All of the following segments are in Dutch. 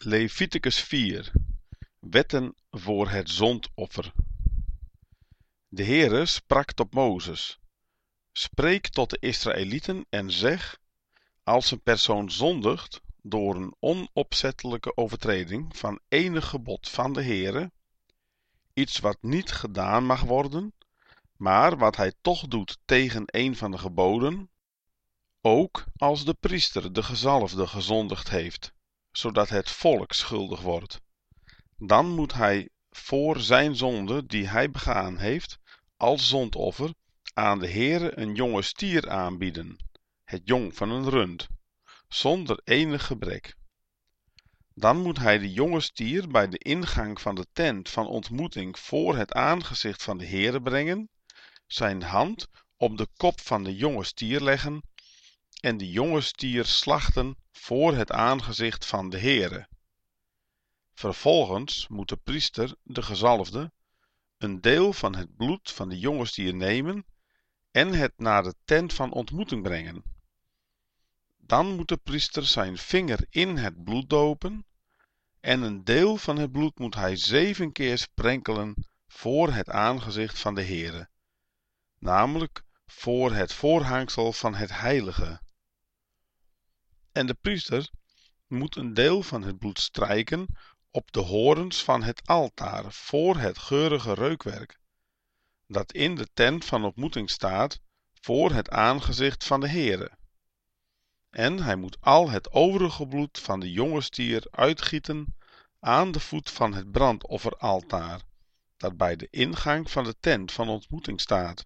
Leviticus 4. Wetten voor het zondoffer. De Heere sprak tot Mozes: Spreek tot de Israëlieten en zeg: als een persoon zondigt door een onopzettelijke overtreding van enig gebod van de Heere, iets wat niet gedaan mag worden, maar wat hij toch doet tegen een van de geboden, ook als de priester de gezalfde gezondigd heeft, zodat het volk schuldig wordt, dan moet hij voor zijn zonde die hij begaan heeft, als zondoffer aan de Heere een jonge stier aanbieden, het jong van een rund, zonder enig gebrek. Dan moet hij de jonge stier bij de ingang van de tent van ontmoeting voor het aangezicht van de Heere brengen, zijn hand op de kop van de jonge stier leggen en de jonge stier slachten voor het aangezicht van de Heere. Vervolgens moet de priester, de gezalfde, een deel van het bloed van de jonge stier nemen en het naar de tent van ontmoeting brengen. Dan moet de priester zijn vinger in het bloed dopen en een deel van het bloed moet hij 7 keer sprenkelen voor het aangezicht van de Heere, namelijk voor het voorhangsel van het heilige. En de priester moet een deel van het bloed strijken op de horens van het altaar voor het geurige reukwerk, dat in de tent van ontmoeting staat voor het aangezicht van de Heere. En hij moet al het overige bloed van de jonge stier uitgieten aan de voet van het brandofferaltaar, dat bij de ingang van de tent van ontmoeting staat.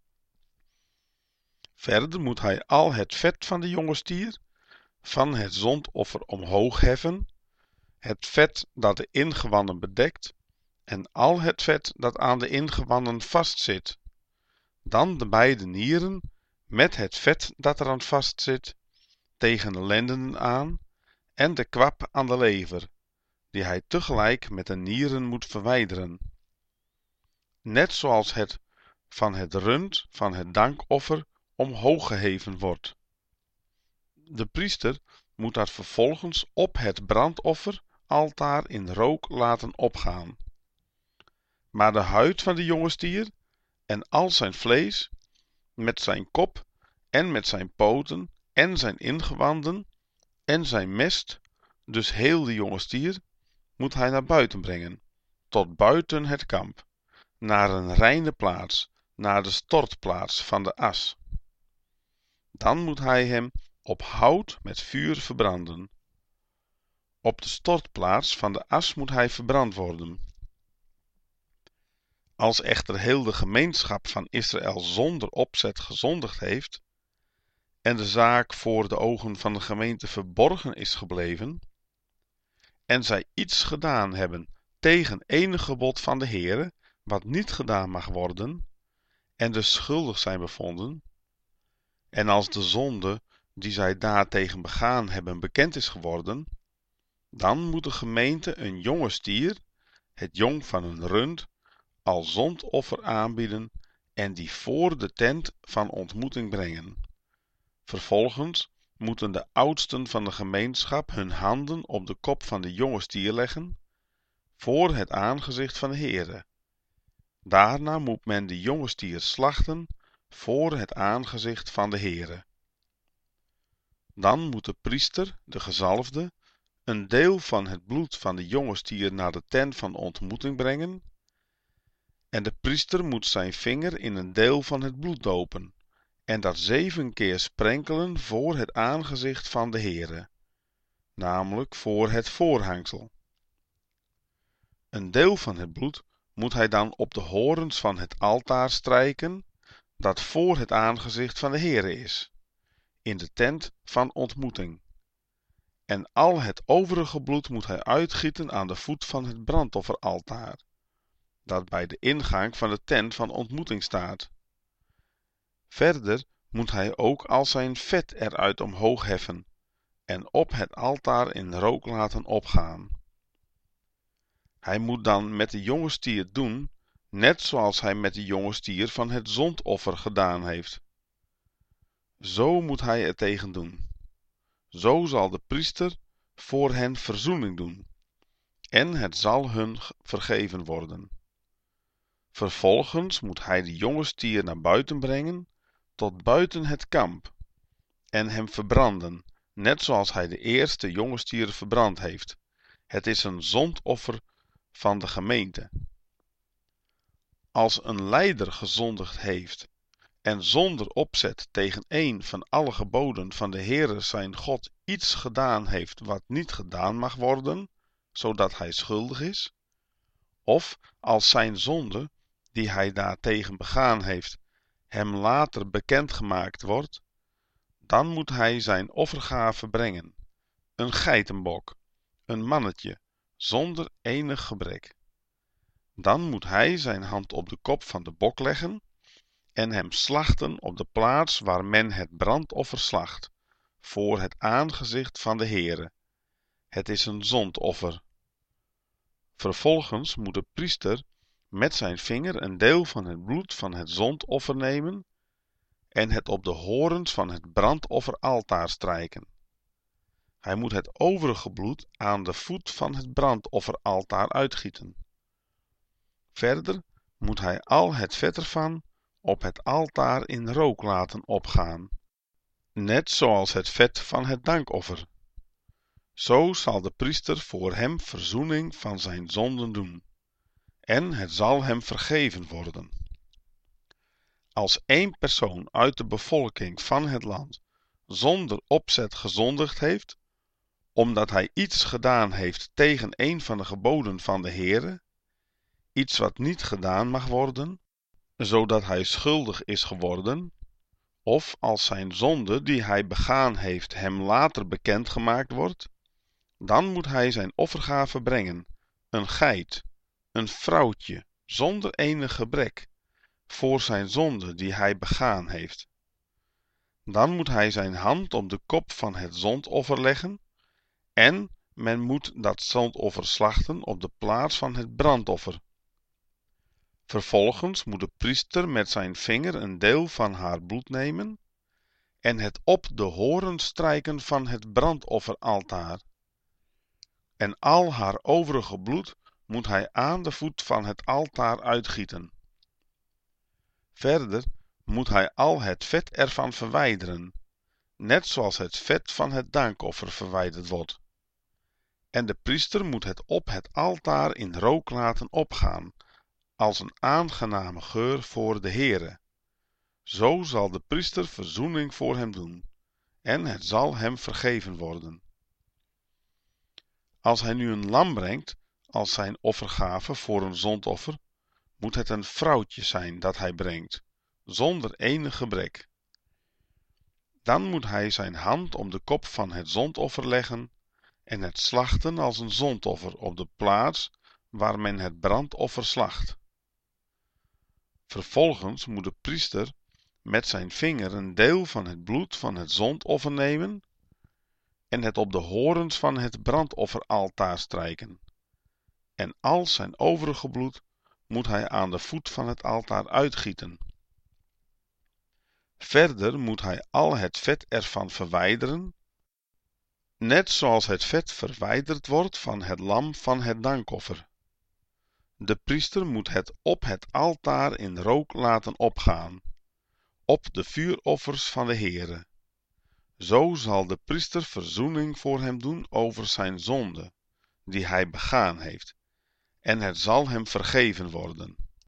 Verder moet hij al het vet van de jonge stier van het zondoffer omhoog heffen, het vet dat de ingewanden bedekt en al het vet dat aan de ingewanden vastzit, dan de beide nieren met het vet dat eraan vastzit tegen de lendenen aan en de kwap aan de lever, die hij tegelijk met de nieren moet verwijderen. Net zoals het van het rund van het dankoffer omhoog geheven wordt. De priester moet dat vervolgens op het brandofferaltaar in rook laten opgaan. Maar de huid van de jonge stier en al zijn vlees, met zijn kop en met zijn poten en zijn ingewanden en zijn mest, dus heel de jonge stier, moet hij naar buiten brengen, tot buiten het kamp, naar een reine plaats, naar de stortplaats van de as. Dan moet hij hem op hout met vuur verbranden. Op de stortplaats van de as moet hij verbrand worden. Als echter heel de gemeenschap van Israël zonder opzet gezondigd heeft en de zaak voor de ogen van de gemeente verborgen is gebleven en zij iets gedaan hebben tegen enig gebod van de Heere, wat niet gedaan mag worden, en dus schuldig zijn bevonden, en als de zonde die zij daartegen begaan hebben bekend is geworden, dan moet de gemeente een jonge stier, het jong van een rund, als zondoffer aanbieden en die voor de tent van ontmoeting brengen. Vervolgens moeten de oudsten van de gemeenschap hun handen op de kop van de jonge stier leggen, voor het aangezicht van de Heere. Daarna moet men de jonge stier slachten voor het aangezicht van de Heere. Dan moet de priester, de gezalfde, een deel van het bloed van de jonge stier naar de tent van ontmoeting brengen, en de priester moet zijn vinger in een deel van het bloed dopen, en dat 7 keer sprenkelen voor het aangezicht van de Heere, namelijk voor het voorhangsel. Een deel van het bloed moet hij dan op de horens van het altaar strijken, dat voor het aangezicht van de Heere is, in de tent van ontmoeting. En al het overige bloed moet hij uitgieten aan de voet van het brandofferaltaar, dat bij de ingang van de tent van ontmoeting staat. Verder moet hij ook al zijn vet eruit omhoog heffen en op het altaar in rook laten opgaan. Hij moet dan met de jonge stier doen, net zoals hij met de jonge stier van het zondoffer gedaan heeft. Zo moet hij er tegen doen. Zo zal de priester voor hen verzoening doen, en het zal hun vergeven worden. Vervolgens moet hij de jonge stier naar buiten brengen, tot buiten het kamp, en hem verbranden, net zoals hij de eerste jonge stier verbrand heeft. Het is een zondoffer van de gemeente. Als een leider gezondigd heeft en zonder opzet tegen een van alle geboden van de Heere zijn God iets gedaan heeft wat niet gedaan mag worden, zodat hij schuldig is, of als zijn zonde, die hij daartegen begaan heeft, hem later bekendgemaakt wordt, dan moet hij zijn offergave brengen, een geitenbok, een mannetje, zonder enig gebrek. Dan moet hij zijn hand op de kop van de bok leggen en hem slachten op de plaats waar men het brandoffer slacht, voor het aangezicht van de Heere. Het is een zondoffer. Vervolgens moet de priester met zijn vinger een deel van het bloed van het zondoffer nemen en het op de horens van het brandofferaltaar strijken. Hij moet het overige bloed aan de voet van het brandofferaltaar uitgieten. Verder moet hij al het vet ervan op het altaar in rook laten opgaan, net zoals het vet van het dankoffer. Zo zal de priester voor hem verzoening van zijn zonden doen, en het zal hem vergeven worden. Als één persoon uit de bevolking van het land zonder opzet gezondigd heeft, omdat hij iets gedaan heeft tegen een van de geboden van de Heere, iets wat niet gedaan mag worden, zodat hij schuldig is geworden, of als zijn zonde die hij begaan heeft hem later bekendgemaakt wordt, dan moet hij zijn offergave brengen, een geit, een vrouwtje, zonder enig gebrek, voor zijn zonde die hij begaan heeft. Dan moet hij zijn hand op de kop van het zondoffer leggen, en men moet dat zondoffer slachten op de plaats van het brandoffer. Vervolgens moet de priester met zijn vinger een deel van haar bloed nemen en het op de horens strijken van het brandofferaltaar. En al haar overige bloed moet hij aan de voet van het altaar uitgieten. Verder moet hij al het vet ervan verwijderen, net zoals het vet van het dankoffer verwijderd wordt. En de priester moet het op het altaar in rook laten opgaan, als een aangename geur voor de Heere. Zo zal de priester verzoening voor hem doen, en het zal hem vergeven worden. Als hij nu een lam brengt, als zijn offergave voor een zondoffer, moet het een vrouwtje zijn dat hij brengt, zonder enig gebrek. Dan moet hij zijn hand om de kop van het zondoffer leggen en het slachten als een zondoffer op de plaats waar men het brandoffer slacht. Vervolgens moet de priester met zijn vinger een deel van het bloed van het zondoffer nemen en het op de horens van het brandofferaltaar strijken. En al zijn overige bloed moet hij aan de voet van het altaar uitgieten. Verder moet hij al het vet ervan verwijderen, net zoals het vet verwijderd wordt van het lam van het dankoffer. De priester moet het op het altaar in rook laten opgaan, op de vuuroffers van de Heere. Zo zal de priester verzoening voor hem doen over zijn zonde, die hij begaan heeft, en het zal hem vergeven worden.